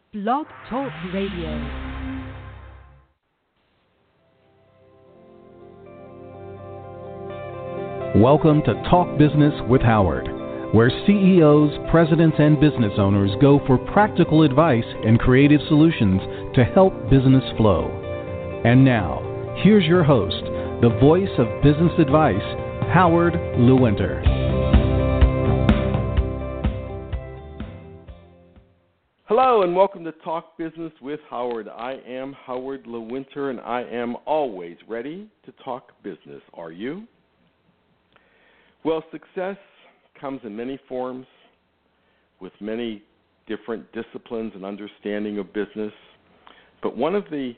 Blog Talk Radio. Welcome to Talk Business with Howard, where CEOs, presidents, and business owners go for practical advice and creative solutions to help business flow. And now, here's your host, the voice of business advice, Howard Lewinter. Hello and welcome to Talk Business with Howard. I am Howard Lewinter and I am always ready to talk business. Are you? Well, success comes in many forms with many different disciplines and understanding of business. But one of the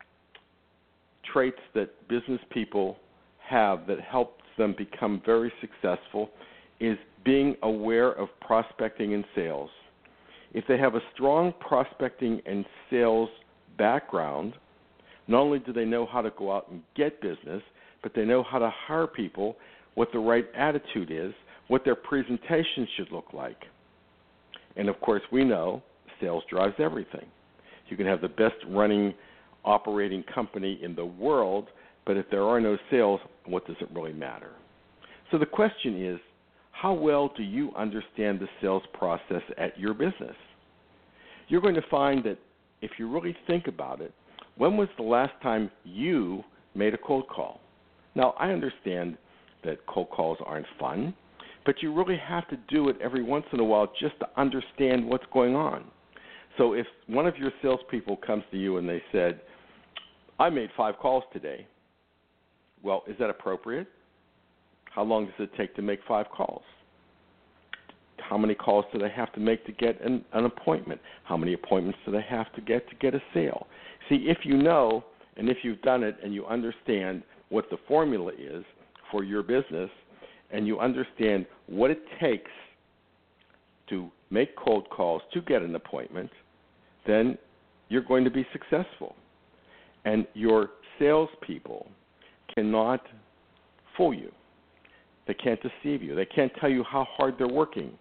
traits that business people have that helps them become very successful is being aware of prospecting and sales. If they have a strong prospecting and sales background, not only do they know how to go out and get business, but they know how to hire people, what the right attitude is, what their presentation should look like. And, of course, we know sales drives everything. You can have the best running operating company in the world, but if there are no sales, what does it really matter? So the question is, how well do you understand the sales process at your business? You're going to find that if you really think about it, when was the last time you made a cold call? Now, I understand that cold calls aren't fun, but you really have to do it every once in a while just to understand what's going on. So if one of your salespeople comes to you and they said, I made 5 calls today, well, is that appropriate? How long does it take to make 5 calls? How many calls do they have to make to get an appointment? How many appointments do they have to get a sale? See, if you know and if you've done it and you understand what the formula is for your business and you understand what it takes to make cold calls to get an appointment, then you're going to be successful. And your salespeople cannot fool you. They can't deceive you. They can't tell you how hard they're working.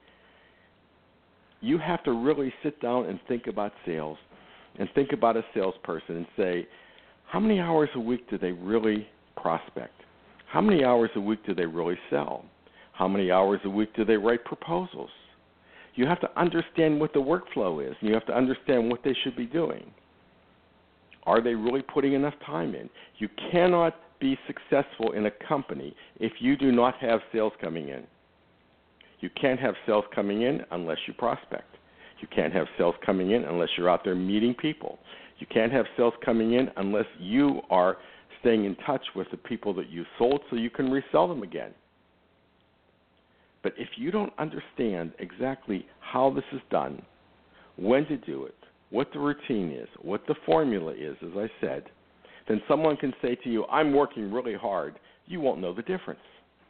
You have to really sit down and think about sales and think about a salesperson and say, how many hours a week do they really prospect? How many hours a week do they really sell? How many hours a week do they write proposals? You have to understand what the workflow is, and you have to understand what they should be doing. Are they really putting enough time in? You cannot be successful in a company if you do not have sales coming in. You can't have sales coming in unless you prospect. You can't have sales coming in unless you're out there meeting people. You can't have sales coming in unless you are staying in touch with the people that you sold so you can resell them again. But if you don't understand exactly how this is done, when to do it, what the routine is, what the formula is, as I said, then someone can say to you, I'm working really hard. You won't know the difference.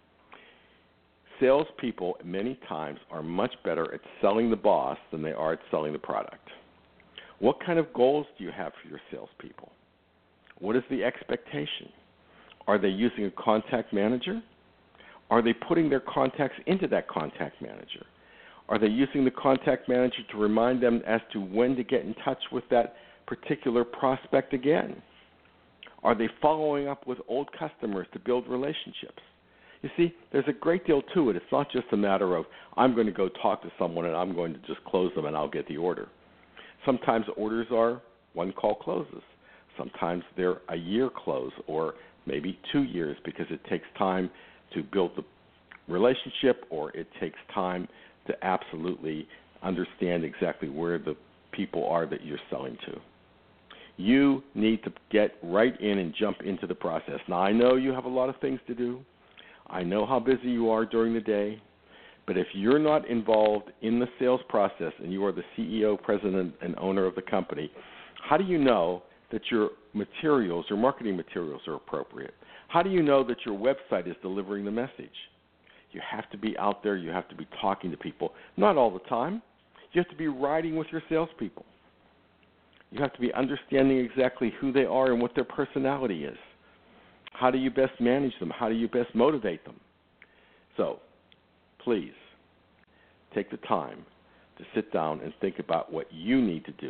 Salespeople many times are much better at selling the boss than they are at selling the product. What kind of goals do you have for your salespeople? What is the expectation? Are they using a contact manager? Are they putting their contacts into that contact manager? Are they using the contact manager to remind them as to when to get in touch with that particular prospect again? Are they following up with old customers to build relationships? You see, there's a great deal to it. It's not just a matter of I'm going to go talk to someone and I'm going to just close them and I'll get the order. Sometimes orders are 1 call closes. Sometimes they're a year close or maybe 2 years because it takes time to build the relationship or it takes time to absolutely understand exactly where the people are that you're selling to. You need to get right in and jump into the process. Now, I know you have a lot of things to do. I know how busy you are during the day. But if you're not involved in the sales process and you are the CEO, president, and owner of the company, how do you know that your materials, your marketing materials are appropriate? How do you know that your website is delivering the message? You have to be out there. You have to be talking to people. Not all the time. You have to be riding with your salespeople. You have to be understanding exactly who they are and what their personality is. How do you best manage them? How do you best motivate them? So, please, take the time to sit down and think about what you need to do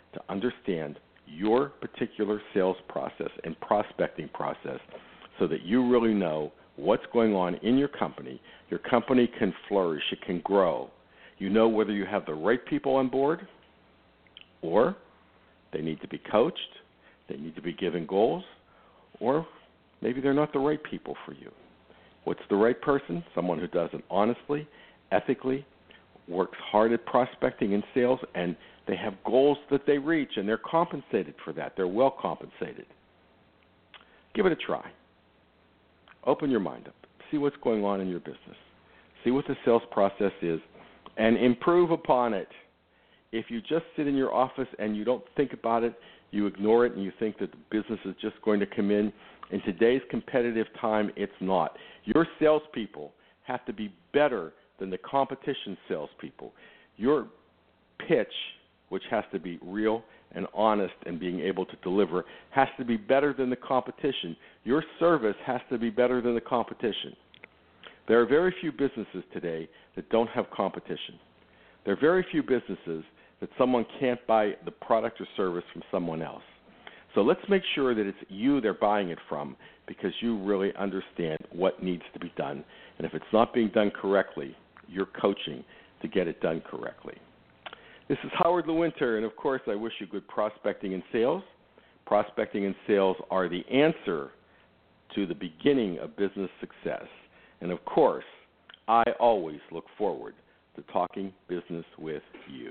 to understand your particular sales process and prospecting process so that you really know what's going on in your company. Your company can flourish. It can grow. You know whether you have the right people on board or they need to be coached, they need to be given goals, or maybe they're not the right people for you. What's the right person? Someone who does it honestly, ethically, works hard at prospecting and sales, and they have goals that they reach, and they're compensated for that. They're well compensated. Give it a try. Open your mind up. See what's going on in your business. See what the sales process is, and improve upon it. If you just sit in your office and you don't think about it, you ignore it, and you think that the business is just going to come in today's competitive time, it's not. Your salespeople have to be better than the competition salespeople. Your pitch, which has to be real and honest and being able to deliver, has to be better than the competition. Your service has to be better than the competition. There are very few businesses today that don't have competition. There are very few businesses that someone can't buy the product or service from someone else. So let's make sure that it's you they're buying it from, because you really understand what needs to be done. And if it's not being done correctly, you're coaching to get it done correctly. This is Howard Lewinter, and of course I wish you good prospecting and sales. Prospecting and sales are the answer to the beginning of business success. And of course, I always look forward to talking business with you.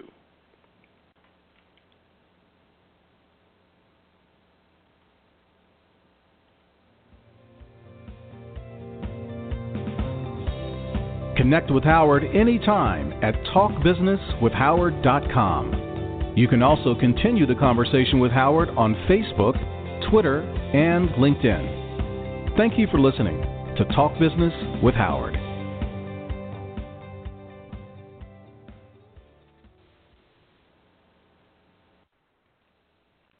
Connect with Howard anytime at talkbusinesswithhoward.com. You can also continue the conversation with Howard on Facebook, Twitter, and LinkedIn. Thank you for listening to Talk Business with Howard.